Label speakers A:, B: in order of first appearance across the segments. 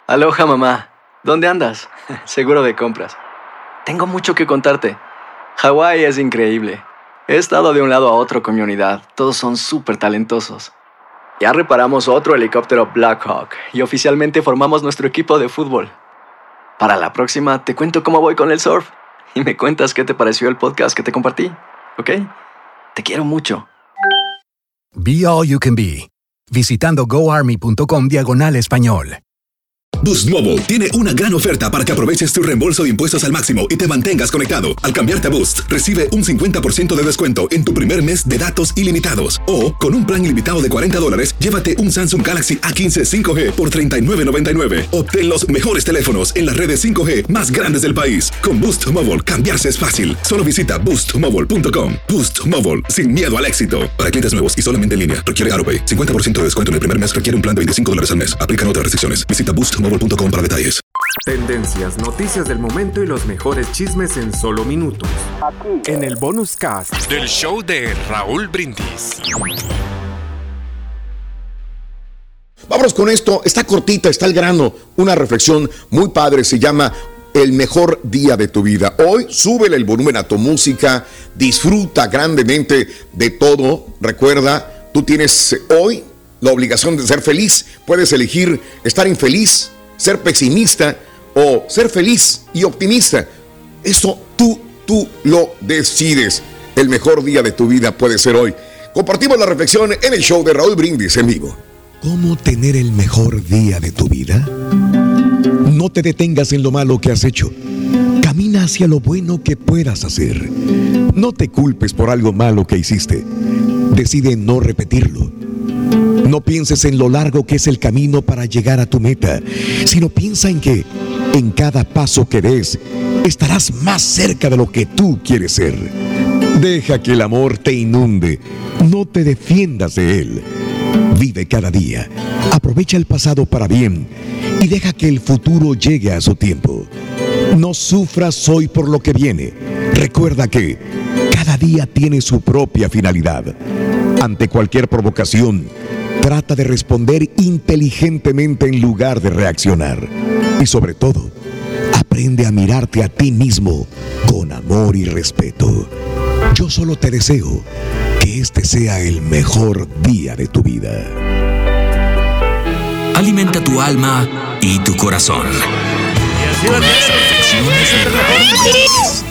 A: Aloha, mamá. ¿Dónde andas? Seguro de compras. Tengo mucho que contarte. Hawái es increíble. He estado de un lado a otro con mi unidad. Todos son súper talentosos. Ya reparamos otro helicóptero Blackhawk y oficialmente formamos nuestro equipo de fútbol. Para la próxima te cuento cómo voy con el surf y me cuentas qué te pareció el podcast que te compartí, ¿ok? Te quiero mucho.
B: Be All You Can Be, visitando goarmy.com/español.
C: Boost Mobile tiene una gran oferta para que aproveches tu reembolso de impuestos al máximo y te mantengas conectado. Al cambiarte a Boost, recibe un 50% de descuento en tu primer mes de datos ilimitados. O, con un plan ilimitado de $40, llévate un Samsung Galaxy A15 5G por $39.99. Obtén los mejores teléfonos en las redes 5G más grandes del país. Con Boost Mobile, cambiarse es fácil. Solo visita boostmobile.com. Boost Mobile, sin miedo al éxito. Para clientes nuevos y solamente en línea, requiere AutoPay. 50% de descuento en el primer mes requiere un plan de $25 al mes. Aplican otras restricciones. Visita boostmobile.com para detalles.
D: Tendencias, noticias del momento y los mejores chismes en solo minutos. Aquí. En el bonus cast del show de Raúl Brindis.
E: Vámonos con esto. Está cortita, está al grano. Una reflexión muy padre. Se llama El mejor día de tu vida. Hoy súbele el volumen a tu música. Disfruta grandemente de todo. Recuerda, tú tienes hoy la obligación de ser feliz. Puedes elegir estar infeliz, ser pesimista o ser feliz y optimista. Eso tú lo decides. El mejor día de tu vida puede ser hoy. Compartimos la reflexión en el show de Raúl Brindis en vivo.
B: ¿Cómo tener el mejor día de tu vida? No te detengas en lo malo que has hecho. Camina hacia lo bueno que puedas hacer. No te culpes por algo malo que hiciste. Decide no repetirlo. No pienses en lo largo que es el camino para llegar a tu meta, sino piensa en que en cada paso que des estarás más cerca de lo que tú quieres ser. Deja que el amor te inunde, no te defiendas de él. Vive cada día, aprovecha el pasado para bien y deja que el futuro llegue a su tiempo. No sufras hoy por lo que viene. Recuerda que cada día tiene su propia finalidad. Ante cualquier provocación, trata de responder inteligentemente en lugar de reaccionar. Y sobre todo, aprende a mirarte a ti mismo con amor y respeto. Yo solo te deseo que este sea el mejor día de tu vida. Alimenta tu alma y tu corazón. Con las reflexiones de Raúl Brindis.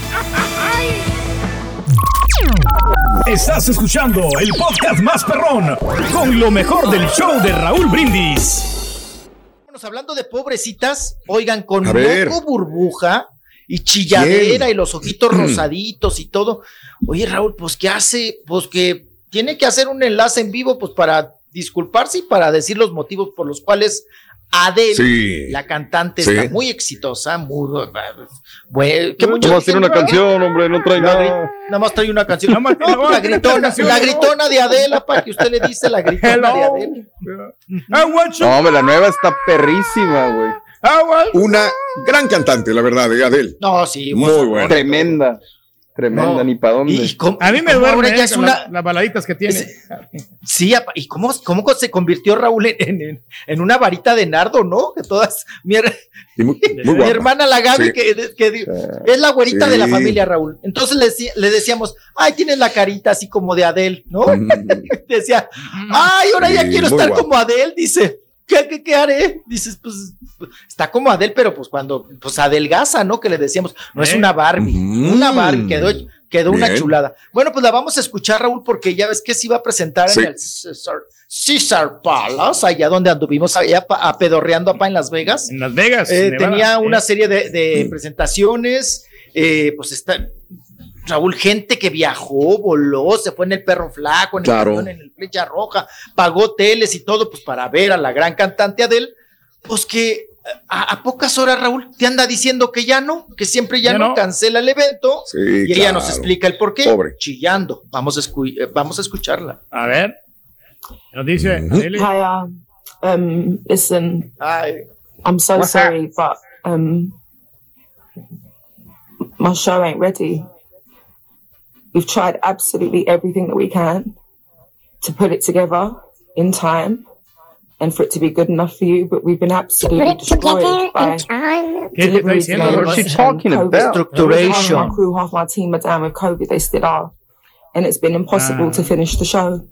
F: Estás escuchando el podcast más perrón con lo mejor del show de Raúl Brindis.
G: Hablando de pobrecitas, oigan, con moco burbuja y chilladera y los ojitos rosaditos y todo. Oye, Raúl, pues ¿qué hace? Pues que tiene que hacer un enlace en vivo pues para disculparse y para decir los motivos por los cuales Adele, la cantante, está muy exitosa, muy bueno.
H: ¿Cómo va a hacer una canción, hombre? No trae nada.
G: Nada más trae una canción. La gritona de Adele, para que usted le dice la gritona de Adele.
H: No, hombre, la nueva está perrísima, güey.
E: Una gran cantante, la verdad, de Adele.
G: No, sí.
E: Muy buena.
H: Tremenda, ni para dónde.
F: A mí me duele las baladitas que tiene.
G: Sí, y cómo se convirtió Raúl en una varita de nardo, ¿no? Que todas, mi hermana la Gaby, que es la güerita de la familia, Raúl. Entonces le decíamos, ay, tienes la carita así como de Adele, ¿no? Decía, ay, ahora ya quiero estar como Adele, dice. ¿Qué haré? Dices, pues, está como Adele, pero pues cuando, pues adelgaza, ¿no? Que le decíamos, no es una Barbie, una Barbie, quedó una chulada. Bueno, pues la vamos a escuchar, Raúl, porque ya ves que se iba a presentar en el Caesar Palace, allá donde anduvimos, allá apedorreando apá en Las Vegas.
F: En Las Vegas.
G: Tenía una serie de presentaciones, pues está... Raúl, gente que viajó, voló, se fue en el Perro Flaco, en el avión, en el Flecha Roja, pagó hoteles y todo, pues para ver a la gran cantante Adele, pues que a pocas horas, Raúl, te anda diciendo que ya no, que siempre ya no, cancela el evento, y ella nos explica el por qué, chillando. Vamos a escucharla.
F: A ver, nos dice Adele.
I: Hi, listen, I'm so sorry, but my show ain't ready. We've tried absolutely everything that we can to put it together in time, and for it to be good enough for you, but we've been absolutely destroyed by delivery delays.
H: What's she talking about?
I: Half my crew, half my team are down with COVID. They still are. And it's been impossible to finish the show.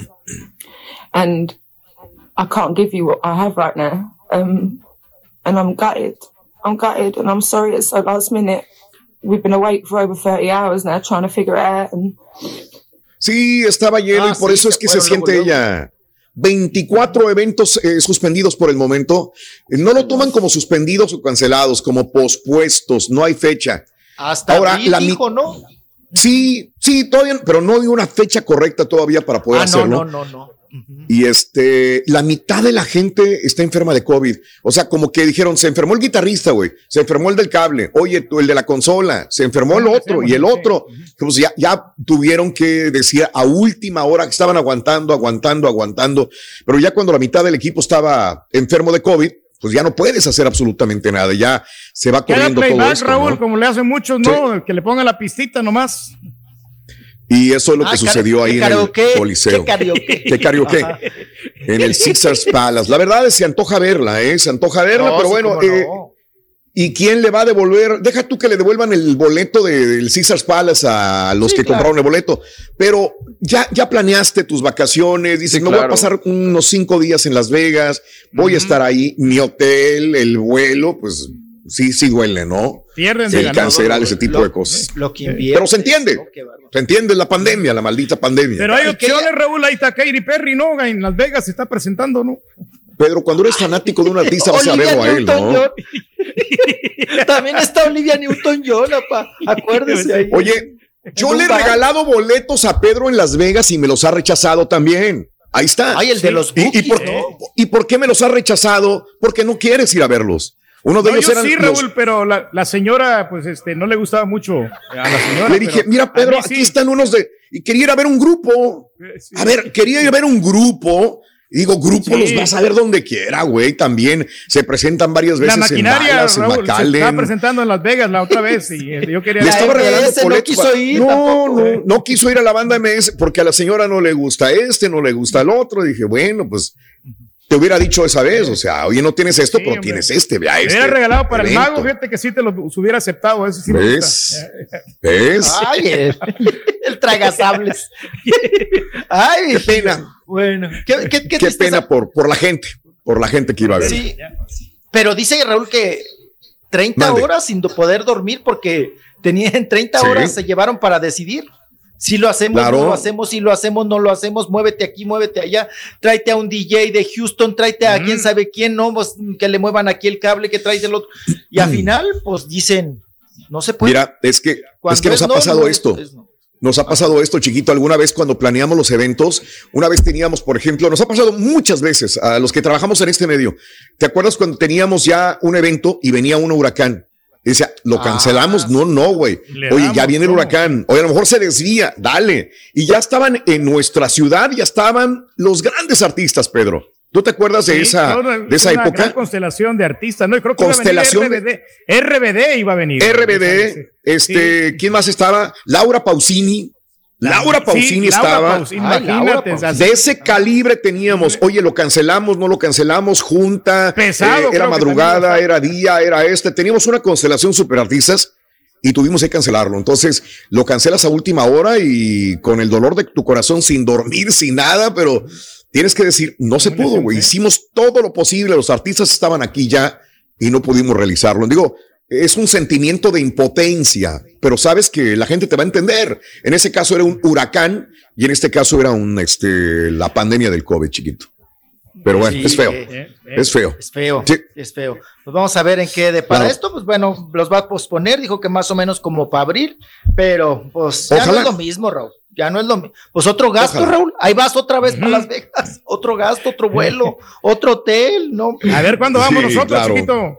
I: And I can't give you what I have right now. And I'm gutted. And I'm sorry it's so last minute. We've been awake for over 30 hours now trying to figure it out. And...
E: Sí, estaba lleno y por eso es que se siente ella. 24 eventos suspendidos por el momento. No lo toman como suspendidos o cancelados, como pospuestos. No hay fecha.
G: Hasta ahora dijo, ¿no?
E: Sí, todavía, pero no hay una fecha correcta todavía para poder hacerlo.
G: No.
E: Y la mitad de la gente está enferma de COVID. O sea, como que dijeron, se enfermó el guitarrista, güey. Se enfermó el del cable. Oye, el de la consola. Se enfermó el otro y el otro. Pues ya tuvieron que decir a última hora que estaban aguantando. Pero ya cuando la mitad del equipo estaba enfermo de COVID, pues ya no puedes hacer absolutamente nada. Ya se va corriendo todo esto,
J: Raúl,
E: ¿no?
J: como le hacen muchos, ¿no? Sí. Que le pongan la pistita nomás.
E: Y eso es lo que sucedió ahí en el Coliseo. ¿Qué karaoke? En el Caesars Palace. La verdad es que se antoja verla, pero bueno. ¿Y quién le va a devolver? Deja tú que le devuelvan el boleto del Caesars Palace a los que compraron el boleto. Pero ya planeaste tus vacaciones. Dices, voy a pasar unos 5 días en Las Vegas. Voy a estar ahí. Mi hotel, el vuelo, pues sí duele, ¿no?
J: Pierden
E: el cancelar ese tipo de cosas. Pero se entiende. Se entiende la pandemia, la maldita pandemia.
J: Pero hay opciones, Raúl. Ahí está Katy Perry, ¿no? En Las Vegas se está presentando, ¿no?
E: Pedro, cuando eres fanático de un artista vas a verlo a él, ¿no?
G: También está Olivia Newton-John, acuérdese ahí.
E: Oye, yo le he regalado boletos a Pedro en Las Vegas y me los ha rechazado también. Ahí está.
G: Ay, el de los Bookies,
E: ¿Y por qué me los ha rechazado? Porque no quieres ir a verlos. Uno de ellos eran
J: Raúl, pero la señora, pues, no le gustaba mucho a la señora.
E: Le dije, mira, Pedro, aquí están unos y quería ir a ver un grupo. Sí. A ver, quería ir a ver un grupo. Y digo, grupo los vas a ver donde quiera, güey. También se presentan varias veces en Dallas, en McAllen.
J: Se estaba presentando en Las Vegas la otra vez y yo quería...
E: Le estaba regalando boletos. No quiso ir a la banda MS porque a la señora no le gusta no le gusta el otro. Y dije, bueno, pues... Te hubiera dicho esa vez, o sea, oye, no tienes esto, pero tienes vea
J: este. Me hubiera regalado para evento. El mago, fíjate que sí te lo hubiera aceptado, eso sí me gusta.
E: ¿Ves?
G: Ay, el tragasables.
E: Ay, qué pena.
G: Bueno,
E: qué pena por la gente que iba a ver.
G: Sí, pero dice Raúl que 30 horas sin poder dormir porque tenían 30 horas se llevaron para decidir. Si lo hacemos, no lo hacemos, si lo hacemos, no lo hacemos, muévete aquí, muévete allá, tráete a un DJ de Houston, tráete a quién sabe quién, no, pues, que le muevan aquí el cable, que traes el otro, y al final, pues dicen, no se puede.
E: Mira, es que nos ha pasado esto. Nos ha pasado esto, chiquito, alguna vez cuando planeamos los eventos, una vez teníamos, por ejemplo, nos ha pasado muchas veces a los que trabajamos en este medio. ¿Te acuerdas cuando teníamos ya un evento y venía un huracán? Y decía, ¿lo cancelamos? No, güey. Oye, ya viene el huracán. Oye, a lo mejor se desvía. Dale. Y ya estaban en nuestra ciudad, ya estaban los grandes artistas, Pedro. ¿Tú te acuerdas de esa época? Gran
J: constelación de artistas, ¿no? Creo que
E: constelación
J: iba a venir RBD iba a venir.
E: RBD, ¿quién más estaba? Laura Pausini. Laura Pausini estaba.
J: Imagínate.
E: De ese calibre teníamos. Oye, lo cancelamos, no lo cancelamos, junta.
J: Pesado.
E: Era madrugada, era día, era Teníamos una constelación super artistas y tuvimos que cancelarlo. Entonces, lo cancelas a última hora y con el dolor de tu corazón, sin dormir, sin nada, pero tienes que decir, no se pudo, güey. Hicimos todo lo posible. Los artistas estaban aquí ya y no pudimos realizarlo. Digo, es un sentimiento de impotencia, pero sabes que la gente te va a entender. En ese caso era un huracán y en este caso era la pandemia del COVID, chiquito. Pero bueno, es feo. Es feo.
G: Sí. Es feo. Pues vamos a ver en qué depara esto. Pues bueno, los va a posponer. Dijo que más o menos como para abril, pero pues ya no es lo mismo, Raúl. Ya no es lo mismo. Pues otro gasto, Raúl. Ahí vas otra vez para Las Vegas. Otro gasto, otro vuelo, otro hotel, ¿no?
J: A ver cuándo vamos nosotros, chiquito.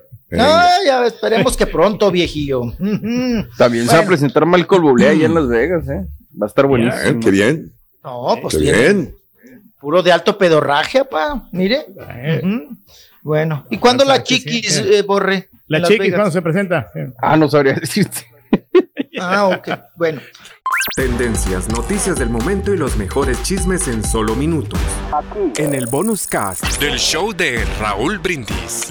G: Ya esperemos que pronto, viejillo.
H: También se va a presentar Michael Bublé allá en Las Vegas, Va a estar buenísimo.
E: Qué bien.
G: No, pues
E: qué bien.
G: Puro de alto pedorraje, pa. Mire. Bueno. ¿Y cuándo la Chiquis, Borre?
J: La Chiquis, ¿cuándo se presenta?
H: No sabría decirte.
G: Ok. Bueno.
D: Tendencias, noticias del momento y los mejores chismes en solo minutos. Aquí. En el Bonus Cast del show de Raúl Brindis.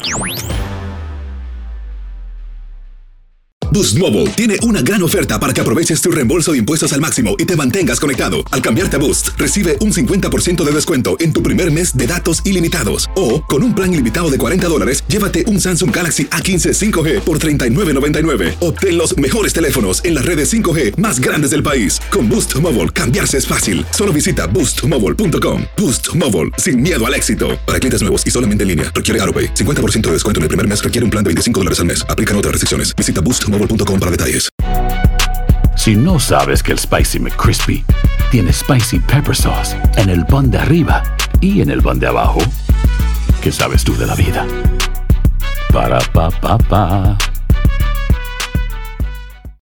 C: Boost Mobile tiene una gran oferta para que aproveches tu reembolso de impuestos al máximo y te mantengas conectado. Al cambiarte a Boost, recibe un 50% de descuento en tu primer mes de datos ilimitados. O, con un plan ilimitado de $40, llévate un Samsung Galaxy A15 5G por $39.99. Obtén los mejores teléfonos en las redes 5G más grandes del país. Con Boost Mobile, cambiarse es fácil. Solo visita boostmobile.com. Boost Mobile, sin miedo al éxito. Para clientes nuevos y solamente en línea, requiere AutoPay. 50% de descuento en el primer mes, requiere un plan de $25 al mes. Aplican otras restricciones. Visita boostmobile.com para detalles.
K: Si no sabes que el Spicy McCrispy tiene Spicy Pepper Sauce en el pan de arriba y en el pan de abajo, ¿qué sabes tú de la vida? Para, pa, pa, pa.